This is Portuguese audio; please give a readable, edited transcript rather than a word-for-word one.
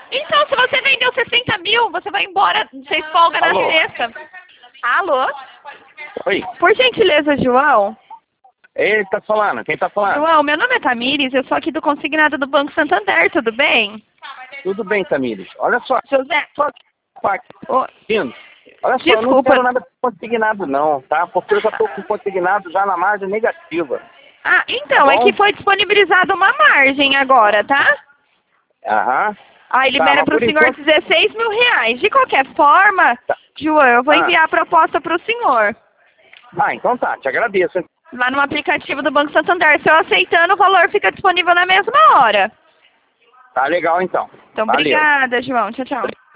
Então, se você vendeu 60 mil, você vai embora, vocês folga na Alô? sexta. Alô? Oi. Por gentileza, João? Ele tá falando, quem tá falando? João, meu nome é Tamires, eu sou aqui do consignado do Banco Santander, tudo bem? Tudo bem, Tamires. Olha só, José, Ô, Indo. Olha só, eu não desculpa. quero nada com consignado não, tá? Porque eu já tô com consignado já na margem negativa. Ah, então, é Bom. que foi disponibilizada uma margem agora, tá? Aham. Aí libera mas para o por senhor enquanto- 16 mil reais. De qualquer forma, João, eu vou enviar a proposta para o senhor. Ah, então tá, te agradeço. Lá no aplicativo do Banco Santander. Se eu aceitando, o valor fica disponível na mesma hora. Tá legal então. Então, Valeu. obrigada, João. Tchau, tchau.